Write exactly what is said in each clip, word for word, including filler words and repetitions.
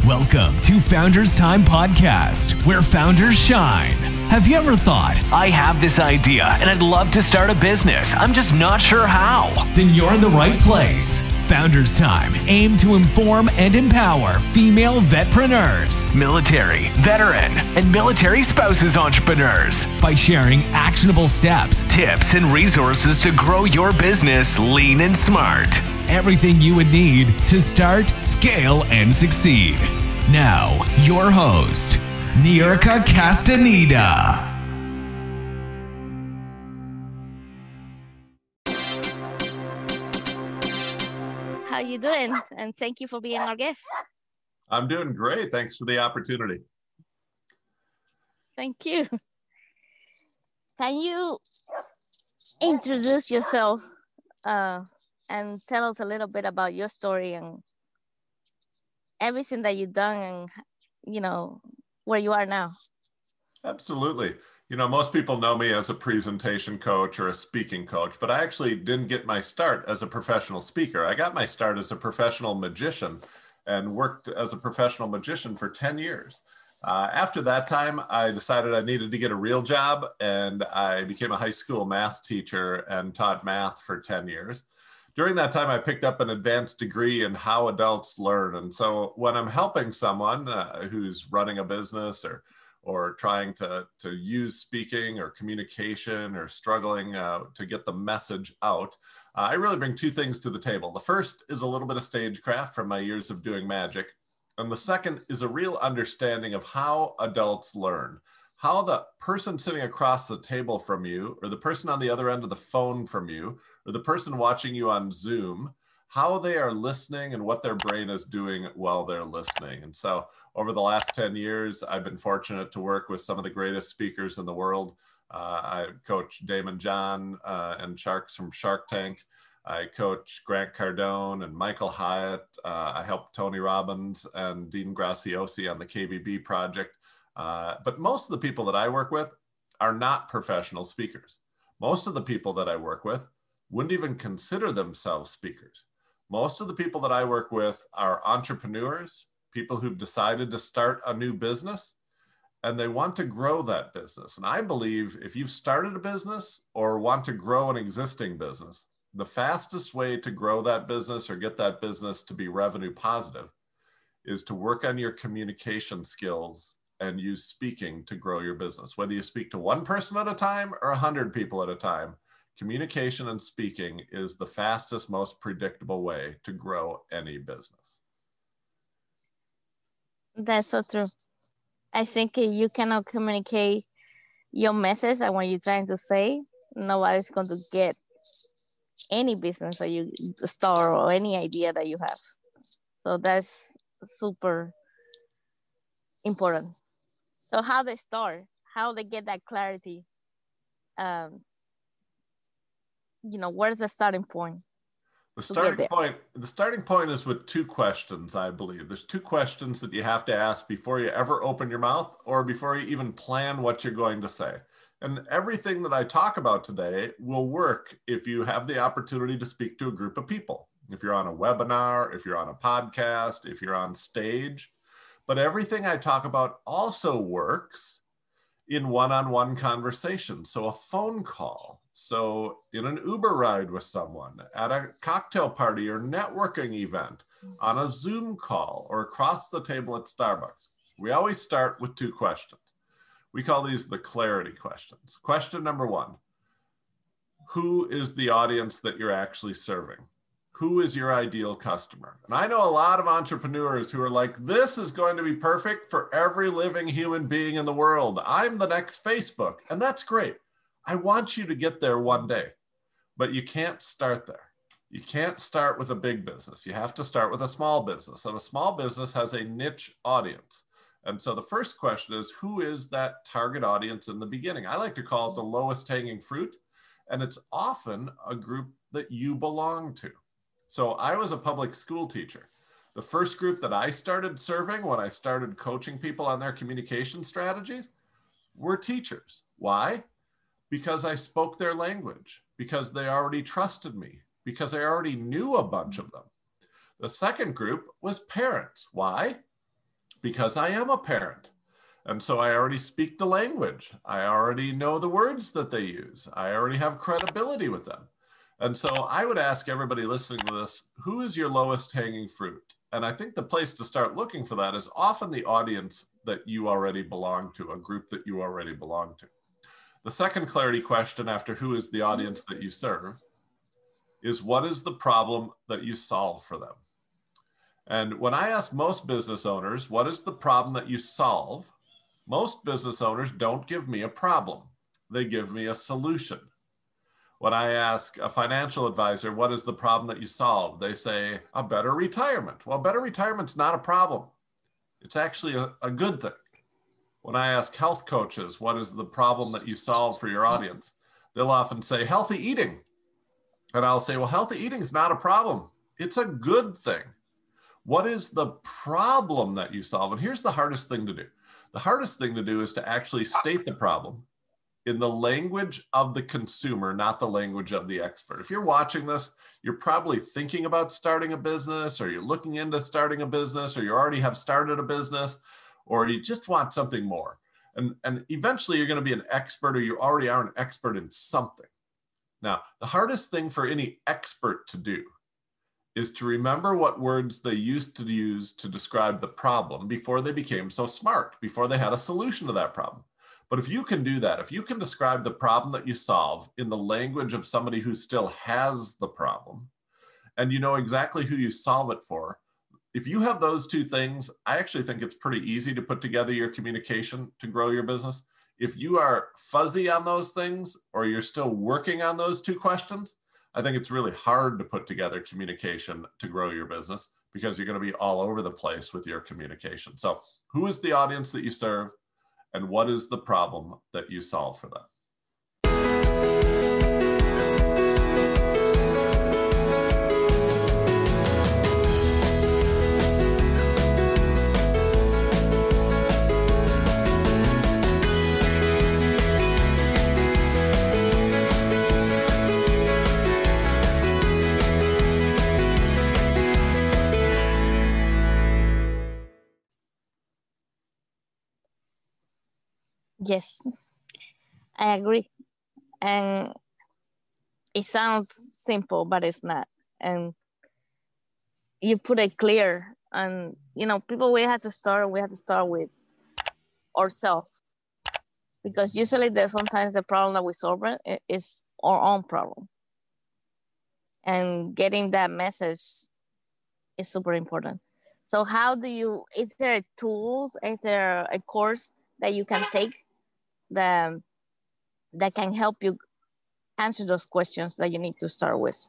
Welcome to Founders Time Podcast, where founders shine. Have you ever thought, I have this idea and I'd love to start a business, I'm just not sure how? Then you're in the right place. Founders Time aim to inform and empower female vetpreneurs, military, veteran, and military spouses entrepreneurs by sharing actionable steps, tips, and resources to grow your business lean and smart. Everything you would need to start, scale, and succeed. Now, your host, Nirka Castaneda. How you doing? And thank you for being our guest. I'm doing great. Thanks for the opportunity. Thank you. Can you introduce yourself uh, and tell us a little bit about your story and everything that you've done and, you know, where you are now? Absolutely. You know, most people know me as a presentation coach or a speaking coach, but I actually didn't get my start as a professional speaker. I got my start as a professional magician and worked as a professional magician for ten years. Uh, after that time, I decided I needed to get a real job, and I became a high school math teacher and taught math for ten years. During that time, I picked up an advanced degree in how adults learn. And so when I'm helping someone uh, who's running a business or or trying to, to use speaking or communication or struggling uh, to get the message out, uh, I really bring two things to the table. The first is a little bit of stagecraft from my years of doing magic. And the second is a real understanding of how adults learn, how the person sitting across the table from you, or the person on the other end of the phone from you, or the person watching you on Zoom, how they are listening and what their brain is doing while they're listening. And so over the last ten years, I've been fortunate to work with some of the greatest speakers in the world. Uh, I coach Daymond John uh, and Sharks from Shark Tank. I coach Grant Cardone and Michael Hyatt. Uh, I help Tony Robbins and Dean Graziosi on the K B B project. Uh, but most of the people that I work with are not professional speakers. Most of the people that I work with wouldn't even consider themselves speakers. Most of the people that I work with are entrepreneurs, people who've decided to start a new business, and they want to grow that business. And I believe if you've started a business or want to grow an existing business, the fastest way to grow that business or get that business to be revenue positive is to work on your communication skills and use speaking to grow your business. Whether you speak to one person at a time or a hundred people at a time, communication and speaking is the fastest, most predictable way to grow any business. That's so true. I think you cannot communicate your message and what you're trying to say, nobody's going to get any business that you start or any idea that you have. So that's super important. So how they start, how they get that clarity, um, you know, where's the starting point? The starting point, the starting point is with two questions, I believe. There's two questions that you have to ask before you ever open your mouth or before you even plan what you're going to say. And everything that I talk about today will work if you have the opportunity to speak to a group of people. If you're on a webinar, if you're on a podcast, if you're on stage. But everything I talk about also works in one-on-one conversation. So a phone call. So in an Uber ride with someone, at a cocktail party or networking event, on a Zoom call, or across the table at Starbucks. We always start with two questions. We call these the clarity questions. Question number one, who is the audience that you're actually serving? Who is your ideal customer? And I know a lot of entrepreneurs who are like, this is going to be perfect for every living human being in the world. I'm the next Facebook. And that's great. I want you to get there one day, but you can't start there. You can't start with a big business. You have to start with a small business, and a small business has a niche audience. And so the first question is, who is that target audience in the beginning? I like to call it the lowest hanging fruit, and it's often a group that you belong to. So I was a public school teacher. The first group that I started serving when I started coaching people on their communication strategies were teachers. Why? Because I spoke their language, because they already trusted me, because I already knew a bunch of them. The second group was parents. Why? because I am a parent. And so I already speak the language. I already know the words that they use. I already have credibility with them. And so I would ask everybody listening to this, who is your lowest hanging fruit? And I think the place to start looking for that is often the audience that you already belong to, a group that you already belong to. The second clarity question after who is the audience that you serve is what is the problem that you solve for them? And when I ask most business owners, what is the problem that you solve? Most business owners don't give me a problem. They give me a solution. When I ask a financial advisor, what is the problem that you solve? They say, a better retirement. Well, better retirement's not a problem. It's actually a, a good thing. When I ask health coaches, what is the problem that you solve for your audience? They'll often say healthy eating. And I'll say, well, healthy eating is not a problem. It's a good thing. What is the problem that you solve? And here's the hardest thing to do. The hardest thing to do is to actually state the problem in the language of the consumer, not the language of the expert. If you're watching this, you're probably thinking about starting a business, or you're looking into starting a business, or you already have started a business, or you just want something more. And, and eventually you're going to be an expert, or you already are an expert in something. Now, the hardest thing for any expert to do is to remember what words they used to use to describe the problem before they became so smart, before they had a solution to that problem. But if you can do that, if you can describe the problem that you solve in the language of somebody who still has the problem, and you know exactly who you solve it for, if you have those two things, I actually think it's pretty easy to put together your communication to grow your business. If you are fuzzy on those things, or you're still working on those two questions, I think it's really hard to put together communication to grow your business, because you're going to be all over the place with your communication. So who is the audience that you serve, and what is the problem that you solve for them? Yes, I agree. And it sounds simple, but it's not. And you put it clear. And, you know, people, we have to start, we have to start with ourselves. Because usually there's sometimes the problem that we solve is our own problem. And getting that message is super important. So how do you, is there tools, is there a course that you can take that, that can help you answer those questions that you need to start with?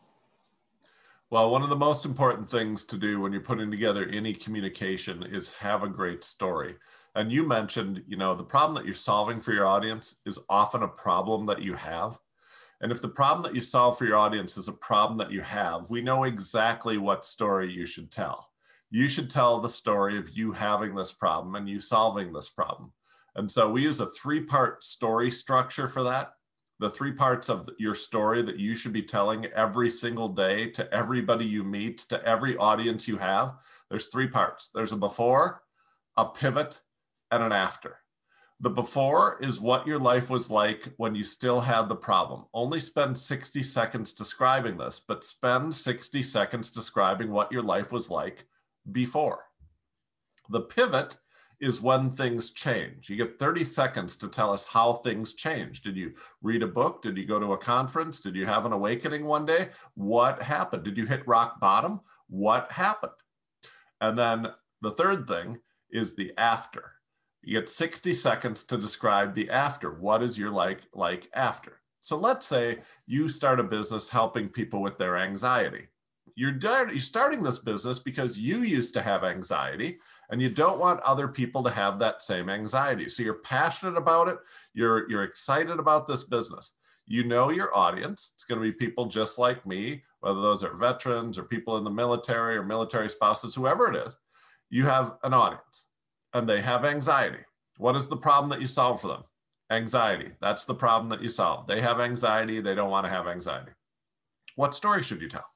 Well, one of the most important things to do when you're putting together any communication is have a great story. And you mentioned, you know, the problem that you're solving for your audience is often a problem that you have. And if the problem that you solve for your audience is a problem that you have, we know exactly what story you should tell. You should tell the story of you having this problem and you solving this problem. And so we use a three-part story structure for that. The three parts of your story that you should be telling every single day to everybody you meet, to every audience you have. There's three parts. There's a before, a pivot, and an after. The before is what your life was like when you still had the problem. Only spend sixty seconds describing this, but spend sixty seconds describing what your life was like before. The pivot is when things change. You get thirty seconds to tell us how things change. Did you read a book? Did you go to a conference? Did you have an awakening one day? What happened? Did you hit rock bottom? What happened? And then the third thing is the after. You get sixty seconds to describe the after. What is your like like after? So let's say you start a business helping people with their anxiety. You're, you're starting this business because you used to have anxiety and you don't want other people to have that same anxiety. So you're passionate about it. You're, you're excited about this business. You know your audience. It's going to be people just like me, whether those are veterans or people in the military or military spouses, whoever it is. You have an audience and they have anxiety. What is the problem that you solve for them? Anxiety. That's the problem that you solve. They have anxiety. They don't want to have anxiety. What story should you tell?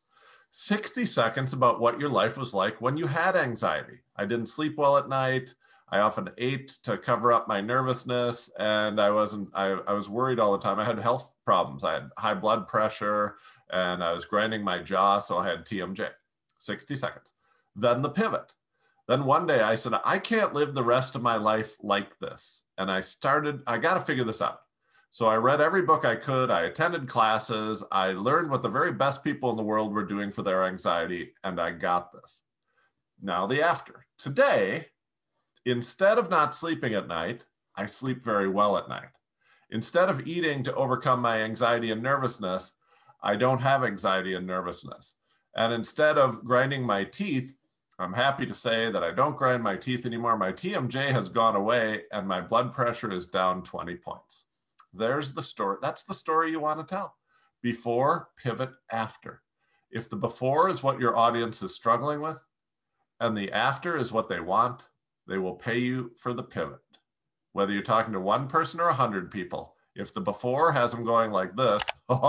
sixty seconds about what your life was like when you had anxiety. I didn't sleep well at night. I often ate to cover up my nervousness, and I wasn't, I, I was worried all the time. I had health problems. I had high blood pressure, and I was grinding my jaw, so I had T M J. sixty seconds. Then the pivot. Then one day I said, I can't live the rest of my life like this. And I started, I got to figure this out. So I read every book I could. I attended classes. I learned what the very best people in the world were doing for their anxiety, and I got this. Now the after. Today, instead of not sleeping at night, I sleep very well at night. Instead of eating to overcome my anxiety and nervousness, I don't have anxiety and nervousness. And instead of grinding my teeth, I'm happy to say that I don't grind my teeth anymore. My T M J has gone away and my blood pressure is down twenty points. There's the story. That's the story you want to tell. Before, pivot, after. If the before is what your audience is struggling with and the after is what they want, they will pay you for the pivot. Whether you're talking to one person or a hundred people, if the before has them going like this,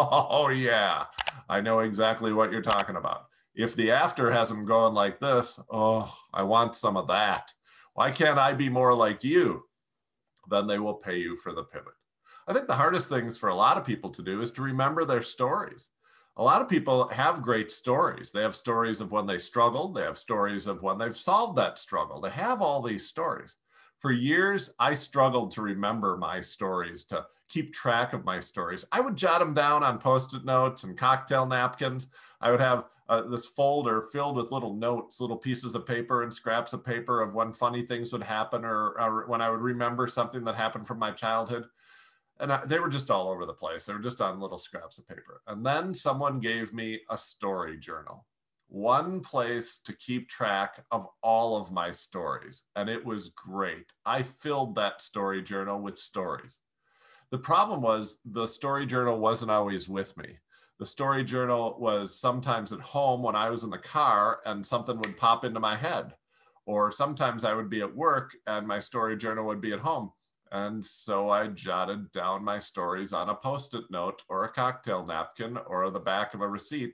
oh yeah, I know exactly what you're talking about. If the after has them going like this, oh, I want some of that. Why can't I be more like you? Then they will pay you for the pivot. I think the hardest things for a lot of people to do is to remember their stories. A lot of people have great stories. They have stories of when they struggled. They have stories of when they've solved that struggle. They have all these stories. For years, I struggled to remember my stories, to keep track of my stories. I would jot them down on Post-it notes and cocktail napkins. I would have uh, this folder filled with little notes, little pieces of paper and scraps of paper of when funny things would happen, or, or when I would remember something that happened from my childhood. And I, they were just all over the place. They were just on little scraps of paper. And then someone gave me a story journal, one place to keep track of all of my stories. And it was great. I filled that story journal with stories. The problem was the story journal wasn't always with me. The story journal was sometimes at home when I was in the car and something would pop into my head. Or sometimes I would be at work and my story journal would be at home. And so I jotted down my stories on a Post-it note or a cocktail napkin or the back of a receipt.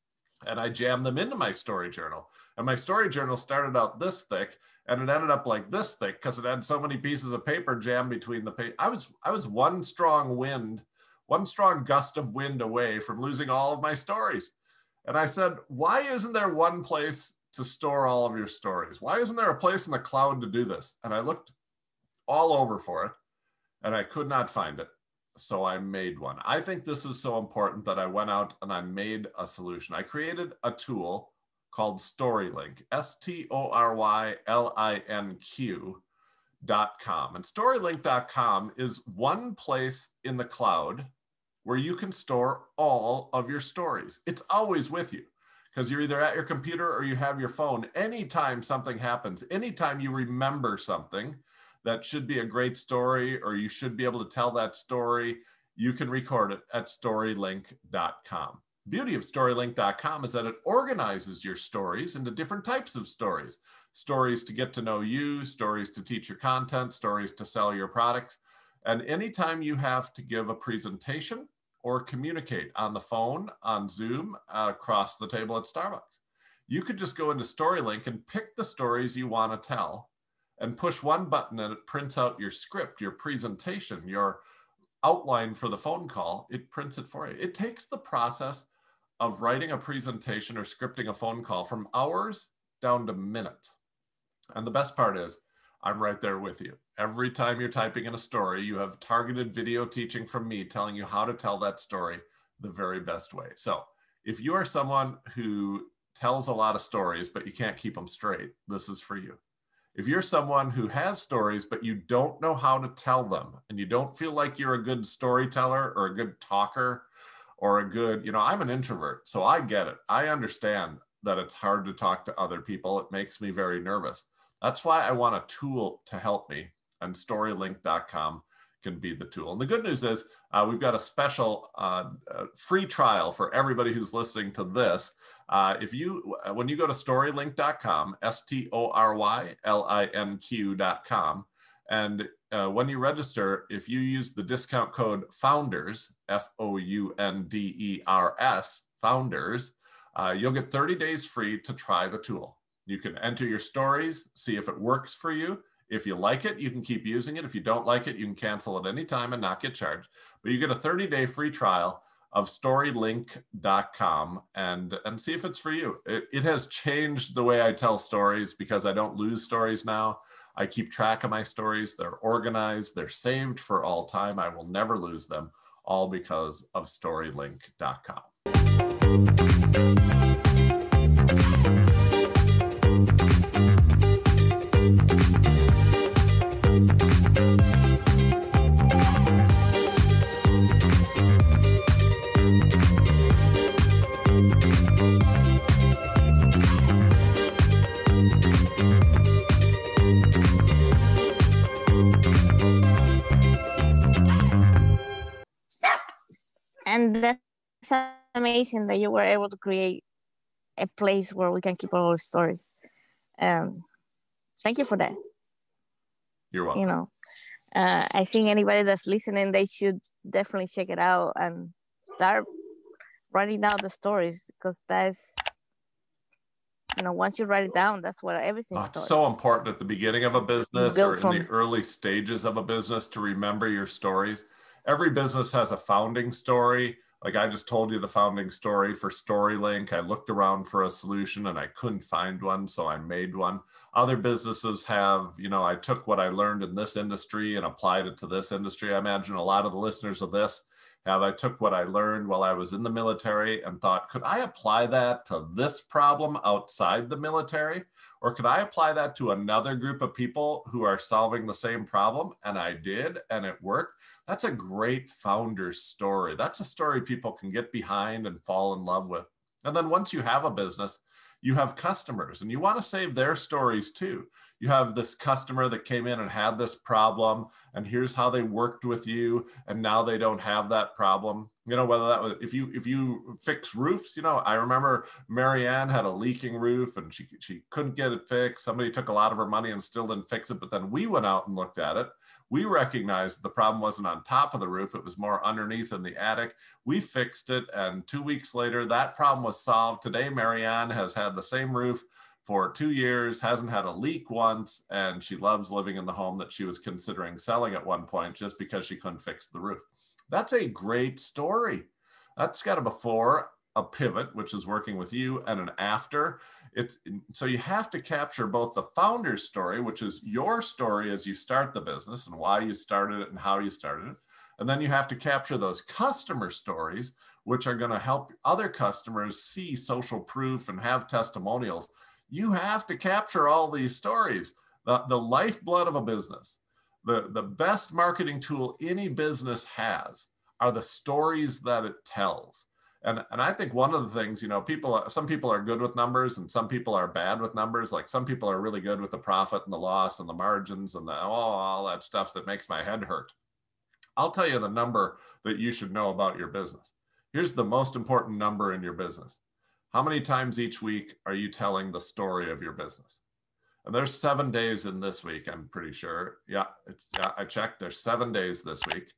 And I jammed them into my story journal. And my story journal started out this thick and it ended up like this thick because it had so many pieces of paper jammed between the paper. I was, I was one strong wind, one strong gust of wind away from losing all of my stories. And I said, why isn't there one place to store all of your stories? Why isn't there a place in the cloud to do this? And I looked all over for it and I could not find it. So I made one. I think this is so important that I went out and I made a solution. I created a tool called StoryLink, S T O R Y L I N Q dot com. And StoryLink dot com is one place in the cloud where you can store all of your stories. It's always with you because you're either at your computer or you have your phone. Anytime something happens, anytime you remember something that should be a great story, or you should be able to tell that story, you can record it at StoryLink dot com. The beauty of StoryLink dot com is that it organizes your stories into different types of stories. Stories to get to know you, stories to teach your content, stories to sell your products. And anytime you have to give a presentation or communicate on the phone, on Zoom, uh, across the table at Starbucks, you could just go into StoryLink and pick the stories you want to tell and push one button and it prints out your script, your presentation, your outline for the phone call. It prints it for you. It takes the process of writing a presentation or scripting a phone call from hours down to minutes. And the best part is I'm right there with you. Every time you're typing in a story, you have targeted video teaching from me telling you how to tell that story the very best way. So if you are someone who tells a lot of stories, but you can't keep them straight, this is for you. If you're someone who has stories, but you don't know how to tell them, and you don't feel like you're a good storyteller or a good talker or a good, you know, I'm an introvert, so I get it. I understand that it's hard to talk to other people. It makes me very nervous. That's why I want a tool to help me, and StoryLink dot com can be the tool. And the good news is uh, we've got a special uh, uh, free trial for everybody who's listening to this. Uh, if you, when you go to StoryLink dot com, S T O R Y L I N Q dot com, and uh, when you register, if you use the discount code FOUNDERS, F O U N D E R S, FOUNDERS, Uh, you'll get thirty days free to try the tool. You can enter your stories, see if it works for you. If you like it, you can keep using it. If you don't like it, you can cancel at any time and not get charged. But you get a thirty day free trial of storylink dot com and, and see if it's for you. It, it has changed the way I tell stories because I don't lose stories now. I keep track of my stories. They're organized. They're saved for all time. I will never lose them, all because of storylink dot com. And that's amazing that you were able to create a place where we can keep all our stories. Um, thank you for that. You're welcome. You know, uh, I think anybody that's listening, they should definitely check it out and start writing down the stories, because that's, you know, once you write it down, that's what everything oh, it's starts. so important at the beginning of a business or in from... the early stages of a business to remember your stories. Every business has a founding story. Like I just told you the founding story for StoryLink. I looked around for a solution and I couldn't find one, so I made one. Other businesses have, you know, I took what I learned in this industry and applied it to this industry. I imagine a lot of the listeners of this have, I took what I learned while I was in the military and thought, could I apply that to this problem outside the military? Or could I apply that to another group of people who are solving the same problem? And I did, and it worked. That's a great founder story. That's a story people can get behind and fall in love with. And then once you have a business, you have customers, and you want to save their stories too. You have this customer that came in and had this problem, and here's how they worked with you, and now they don't have that problem. You know, whether that was, if you if you fix roofs, you know, I remember Marianne had a leaking roof and she she couldn't get it fixed. Somebody took a lot of her money and still didn't fix it, but then we went out and looked at it. We recognized the problem wasn't on top of the roof, it was more underneath in the attic. We fixed it, and two weeks later, that problem was solved. Today, Marianne has had the same roof for two years, hasn't had a leak once, and she loves living in the home that she was considering selling at one point just because she couldn't fix the roof. That's a great story. That's got a before, a pivot, which is working with you, and an after. It's so you have to capture both the founder's story, which is your story as you start the business and why you started it and how you started it. And then you have to capture those customer stories, which are going to help other customers see social proof and have testimonials. You have to capture all these stories, the, the lifeblood of a business. The, the best marketing tool any business has are the stories that it tells. And, and I think one of the things, you know, people, some people are good with numbers and some people are bad with numbers. Like some people are really good with the profit and the loss and the margins and the, oh, all that stuff that makes my head hurt. I'll tell you the number that you should know about your business. Here's the most important number in your business. How many times each week are you telling the story of your business? And there's seven days in this week, I'm pretty sure. Yeah, it's, yeah, I checked. There's seven days this week.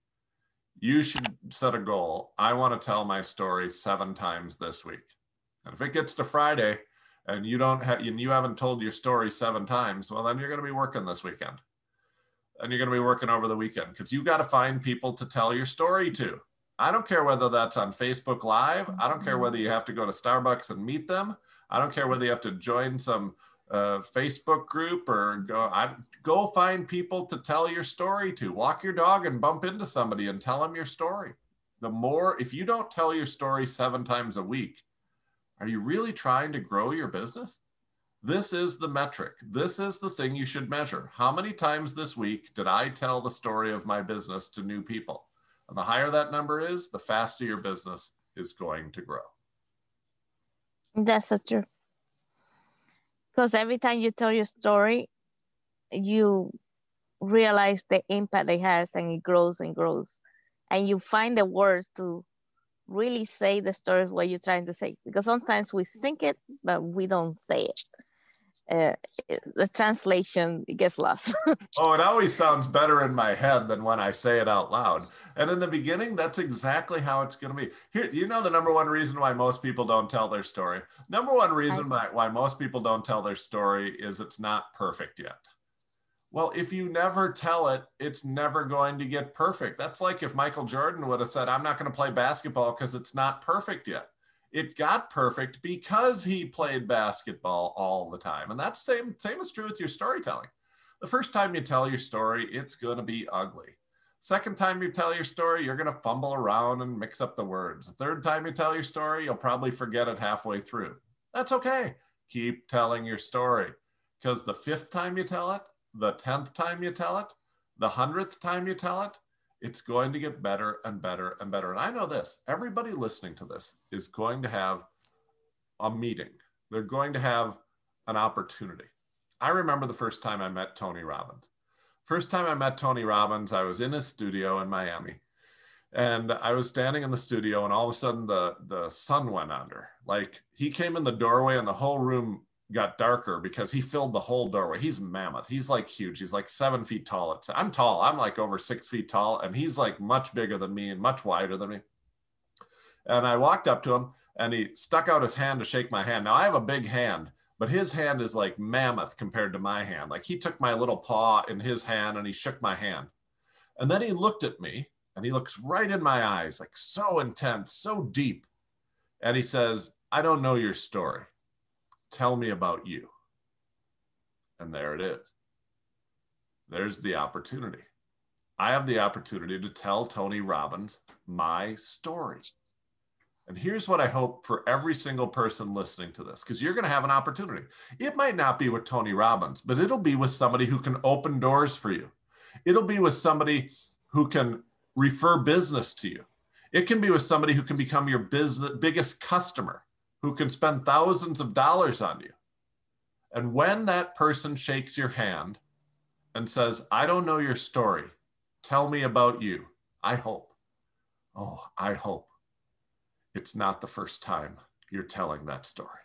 You should set a goal. I want to tell my story seven times this week. And if it gets to Friday and you don't have, and you haven't told your story seven times, well, then you're going to be working this weekend. And you're going to be working over the weekend because you got to find people to tell your story to. I don't care whether that's on Facebook Live. I don't care whether you have to go to Starbucks and meet them. I don't care whether you have to join some uh, Facebook group or go, I, go find people to tell your story to. Walk your dog and bump into somebody and tell them your story. The more, if you don't tell your story seven times a week, are you really trying to grow your business? This is the metric. This is the thing you should measure. How many times this week did I tell the story of my business to new people? And the higher that number is, the faster your business is going to grow. That's so true. Because every time you tell your story, you realize the impact it has and it grows and grows. And you find the words to really say the story of what you're trying to say. Because sometimes we think it, but we don't say it. uh, the translation gets lost. Oh, it always sounds better in my head than when I say it out loud. And in the beginning, that's exactly how it's going to be. Here, you know the number one reason why most people don't tell their story? Number one reason why, why most people don't tell their story is it's not perfect yet. Well, if you never tell it, it's never going to get perfect. That's like if Michael Jordan would have said, I'm not going to play basketball because it's not perfect yet. It got perfect because he played basketball all the time. And that's same, same is true with your storytelling. The first time you tell your story, it's going to be ugly. Second time you tell your story, you're going to fumble around and mix up the words. The third time you tell your story, you'll probably forget it halfway through. That's okay. Keep telling your story, because the fifth time you tell it, the tenth time you tell it, the hundredth time you tell it, it's going to get better and better and better. And I know this, everybody listening to this is going to have a meeting. They're going to have an opportunity. I remember the first time I met Tony Robbins. First time I met Tony Robbins, I was in his studio in Miami. And I was standing in the studio and all of a sudden the, the sun went under. Like he came in the doorway and the whole room got darker because he filled the whole doorway. He's mammoth. He's like huge. He's like seven feet tall. It's, I'm tall. I'm like over six feet tall. And he's like much bigger than me and much wider than me. And I walked up to him and he stuck out his hand to shake my hand. Now I have a big hand, but his hand is like mammoth compared to my hand. Like he took my little paw in his hand and he shook my hand. And then he looked at me and he looks right in my eyes, like so intense, so deep. And he says, I don't know your story. Tell me about you. And there it is. There's the opportunity. I have the opportunity to tell Tony Robbins my story. And here's what I hope for every single person listening to this, because you're going to have an opportunity. It might not be with Tony Robbins, but it'll be with somebody who can open doors for you. It'll be with somebody who can refer business to you. It can be with somebody who can become your business, biggest customer, who can spend thousands of dollars on you. And when that person shakes your hand and says, I don't know your story, tell me about you, I hope, oh, I hope it's not the first time you're telling that story.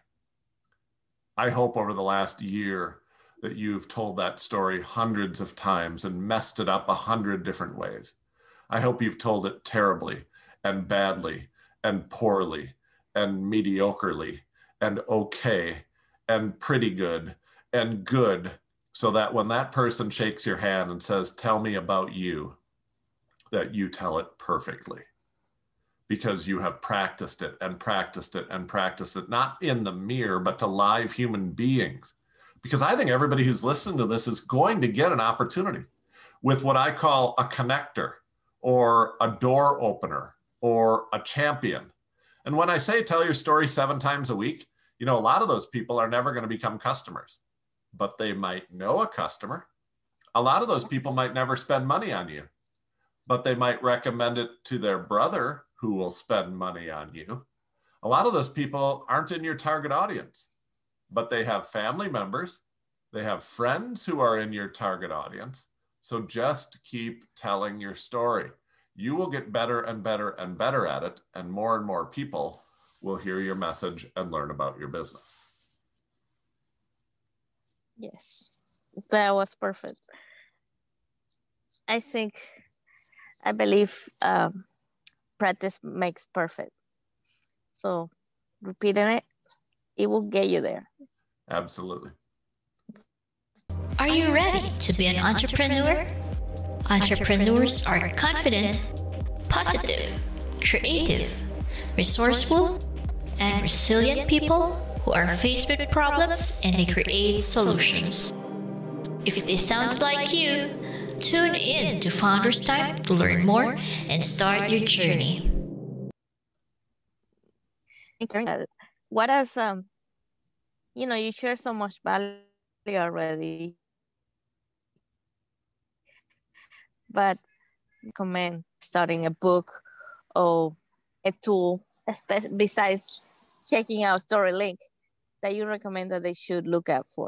I hope over the last year that you've told that story hundreds of times and messed it up a hundred different ways. I hope you've told it terribly and badly and poorly and mediocrely and okay and pretty good and good, so that when that person shakes your hand and says, tell me about you, that you tell it perfectly, because you have practiced it and practiced it and practiced it, not in the mirror, but to live human beings. Because I think everybody who's listening to this is going to get an opportunity with what I call a connector or a door opener or a champion. And when I say tell your story seven times a week, you know, a lot of those people are never going to become customers, but they might know a customer. A lot of those people might never spend money on you, but they might recommend it to their brother who will spend money on you. A lot of those people aren't in your target audience, but they have family members. They have friends who are in your target audience. So just keep telling your story. You will get better and better and better at it, and more and more people will hear your message and learn about your business. Yes, that was perfect. I think, I believe um, practice makes perfect. So repeating it, it will get you there. Absolutely. Are you ready to be an entrepreneur? Entrepreneurs are confident, positive, creative, resourceful, and resilient people who are faced with problems and they create solutions. If this sounds like you, tune in to Founders Time to learn more and start your journey. What else, um, you know, you share so much value already, but recommend starting a book or a tool besides checking out StoryLink that you recommend that they should look out for?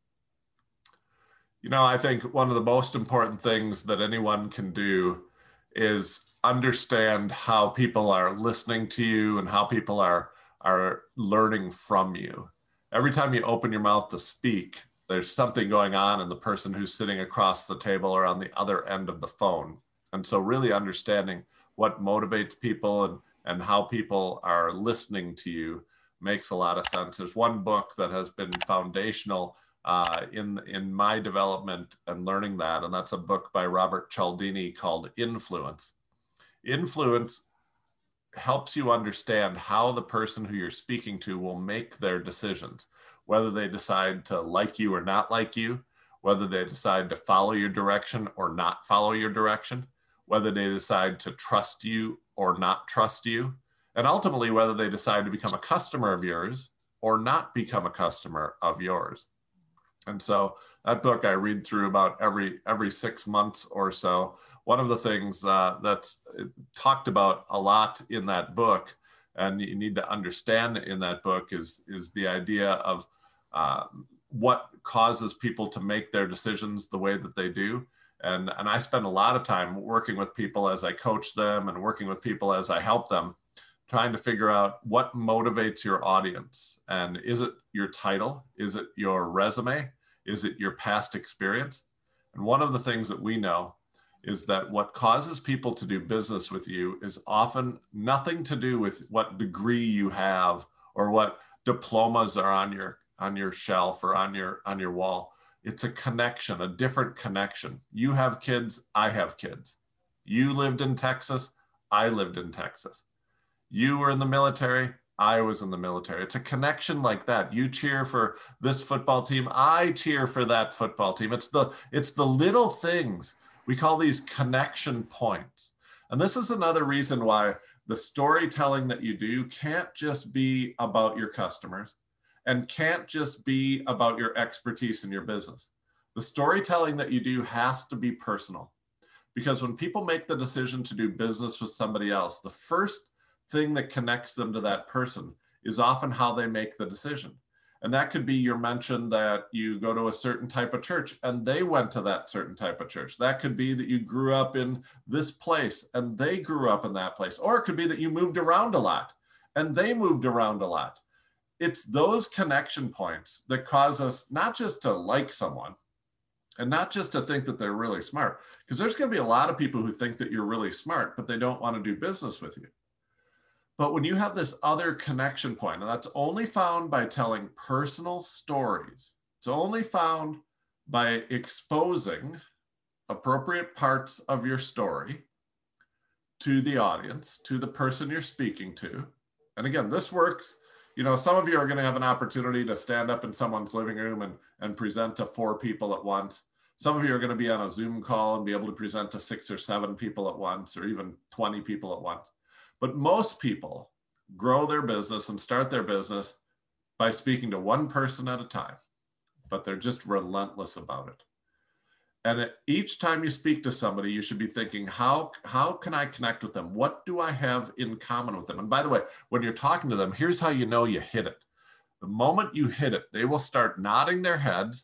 You know, I think one of the most important things that anyone can do is understand how people are listening to you and how people are, are learning from you. Every time you open your mouth to speak, there's something going on in the person who's sitting across the table or on the other end of the phone. And so really understanding what motivates people and, and how people are listening to you makes a lot of sense. There's one book that has been foundational uh, in, in my development and learning that, and that's a book by Robert Cialdini called Influence. Influence helps you understand how the person who you're speaking to will make their decisions, whether they decide to like you or not like you, whether they decide to follow your direction or not follow your direction, whether they decide to trust you or not trust you, and ultimately whether they decide to become a customer of yours or not become a customer of yours. And so that book I read through about every every six months or so. One of the things uh, that's talked about a lot in that book, and you need to understand in that book, is, is the idea of uh, what causes people to make their decisions the way that they do. And, and I spend a lot of time working with people as I coach them and working with people as I help them, trying to figure out what motivates your audience. And is it your title? Is it your resume? Is it your past experience? And one of the things that we know is that what causes people to do business with you is often nothing to do with what degree you have or what diplomas are on your on your shelf or on your on your wall. It's a connection, a different connection. You have kids, I have kids. You lived in Texas, I lived in Texas. You were in the military, I was in the military. It's a connection like that. You cheer for this football team, I cheer for that football team. It's the it's the little things. We call these connection points. And this is another reason why the storytelling that you do can't just be about your customers and can't just be about your expertise in your business. The storytelling that you do has to be personal, because when people make the decision to do business with somebody else, the first thing that connects them to that person is often how they make the decision. And that could be your mention that you go to a certain type of church and they went to that certain type of church. That could be that you grew up in this place and they grew up in that place. Or it could be that you moved around a lot and they moved around a lot. It's those connection points that cause us not just to like someone and not just to think that they're really smart, because there's going to be a lot of people who think that you're really smart, but they don't want to do business with you. But when you have this other connection point, and that's only found by telling personal stories, it's only found by exposing appropriate parts of your story to the audience, to the person you're speaking to. And again, this works. You know, some of you are going to have an opportunity to stand up in someone's living room and, and present to four people at once. Some of you are going to be on a Zoom call and be able to present to six or seven people at once, or even twenty people at once. But most people grow their business and start their business by speaking to one person at a time, but they're just relentless about it. And each time you speak to somebody, you should be thinking, how, how can I connect with them? What do I have in common with them? And by the way, when you're talking to them, here's how you know you hit it. The moment you hit it, they will start nodding their heads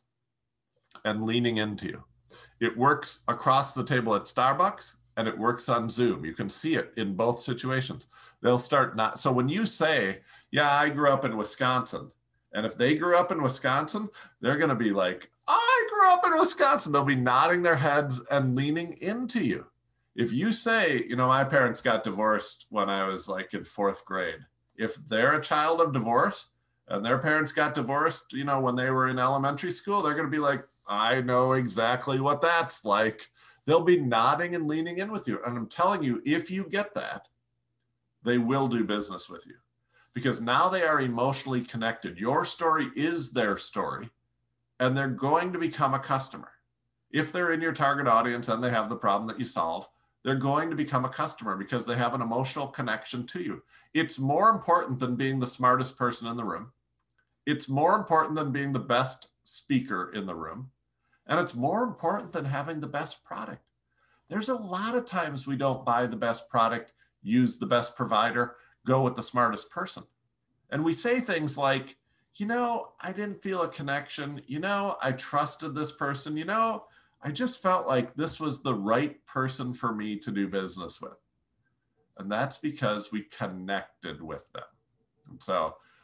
and leaning into you. It works across the table at Starbucks, and it works on Zoom. You can see it in both situations. They'll start not, so when you say, yeah, I grew up in Wisconsin, and if they grew up in Wisconsin, they're gonna be like, I grew up in Wisconsin. They'll be nodding their heads and leaning into you. If you say, you know, my parents got divorced when I was like in fourth grade. If they're a child of divorce and their parents got divorced, you know, when they were in elementary school, they're gonna be like, I know exactly what that's like. They'll be nodding and leaning in with you. And I'm telling you, if you get that, they will do business with you, because now they are emotionally connected. Your story is their story, and they're going to become a customer. If they're in your target audience and they have the problem that you solve, they're going to become a customer because they have an emotional connection to you. It's more important than being the smartest person in the room. It's more important than being the best speaker in the room. And it's more important than having the best product. There's a lot of times we don't buy the best product, use the best provider, go with the smartest person. And we say things like, you know, I didn't feel a connection. You know, I trusted this person. You know, I just felt like this was the right person for me to do business with. And that's because we connected with them. And so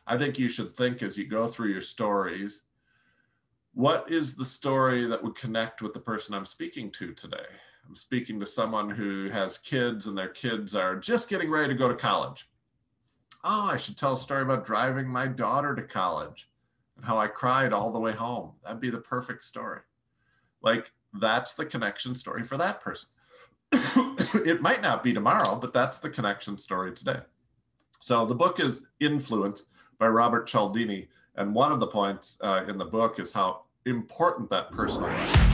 I think you should think as you go through your stories, what is the story that would connect with the person I'm speaking to today? I'm speaking to someone who has kids and their kids are just getting ready to go to college. Oh, I should tell a story about driving my daughter to college and how I cried all the way home. That'd be the perfect story. Like, that's the connection story for that person. It might not be tomorrow, but that's the connection story today. So the book is Influence by Robert Cialdini. And one of the points uh, in the book is how important that personal life is.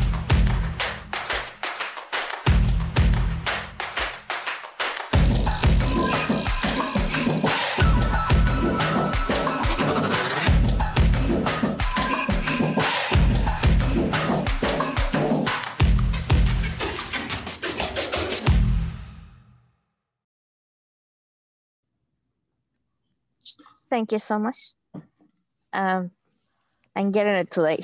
Thank you so much. Um, I'm getting it today.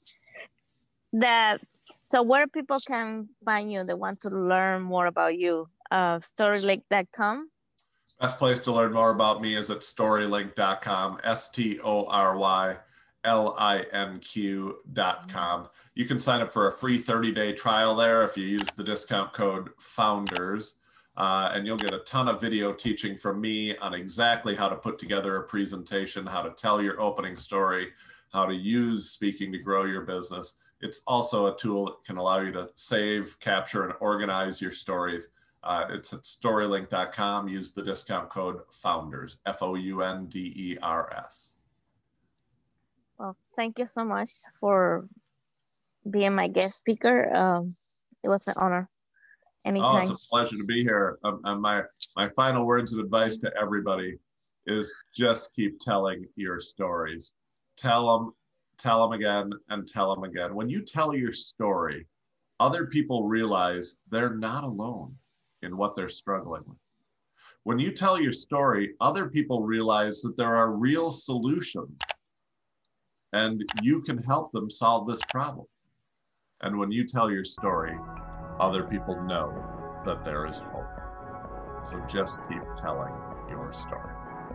that so where people can find you, they want to learn more about you. Uh, storylink dot com. Best place to learn more about me is at storylink dot com, S T O R Y L I N Q dot com. You can sign up for a free thirty day trial there if you use the discount code FOUNDERS. Uh, and you'll get a ton of video teaching from me on exactly how to put together a presentation, how to tell your opening story, how to use speaking to grow your business. It's also a tool that can allow you to save, capture, and organize your stories. Uh, it's at storylink dot com. Use the discount code FOUNDERS, F O U N D E R S. Well, thank you so much for being my guest speaker. Um, it was an honor. Anytime. Oh, it's a pleasure to be here. Um, and my, my final words of advice to everybody is just keep telling your stories. Tell them, tell them again, and tell them again. When you tell your story, other people realize they're not alone in what they're struggling with. When you tell your story, other people realize that there are real solutions and you can help them solve this problem. And when you tell your story, other people know that there is hope. So just keep telling your story.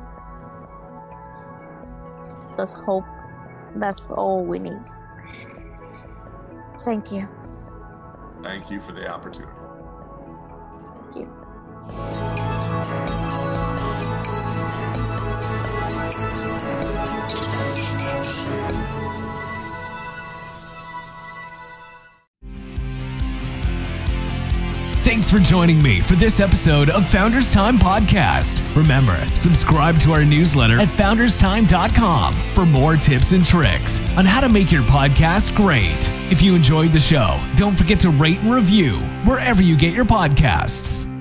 There's hope. That's all we need. Thank you. Thank you for the opportunity. Thank you. Thanks for joining me for this episode of Founders Time Podcast. Remember, subscribe to our newsletter at founders time dot com for more tips and tricks on how to make your podcast great. If you enjoyed the show, don't forget to rate and review wherever you get your podcasts.